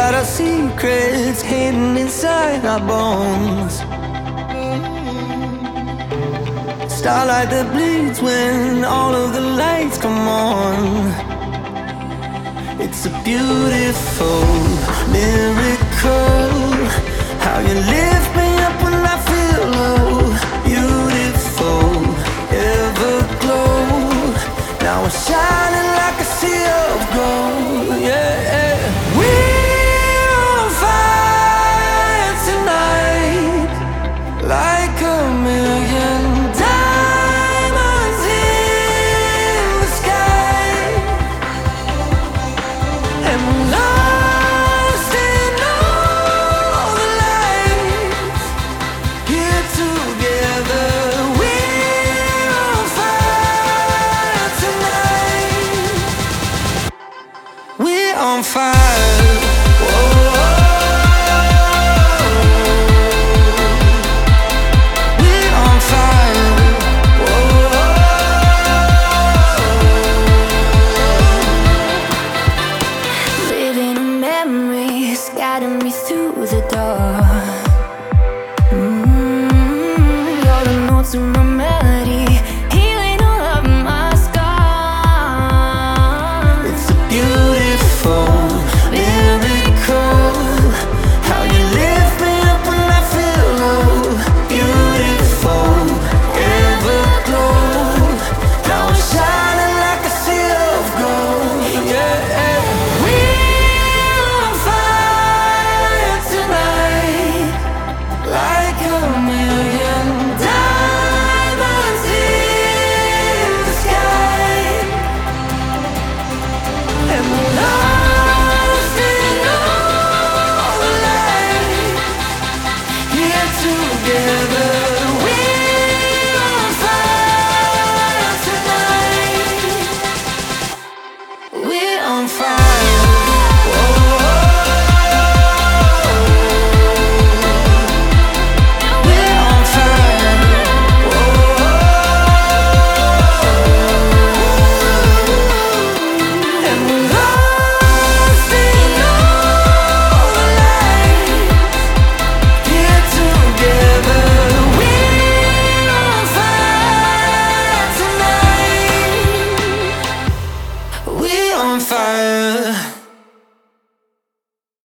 got our secrets hidden inside our bones. Starlight that bleeds when all of the lights come on. It's a beautiful miracle, how you lift me up when I feel low. Beautiful, everglow, now we're shining like a sea of gold. Yeah, we're on fire tonight, like a million diamonds in the sky, and we're lost in all the lights here together. We're on fire tonight. We're on fire.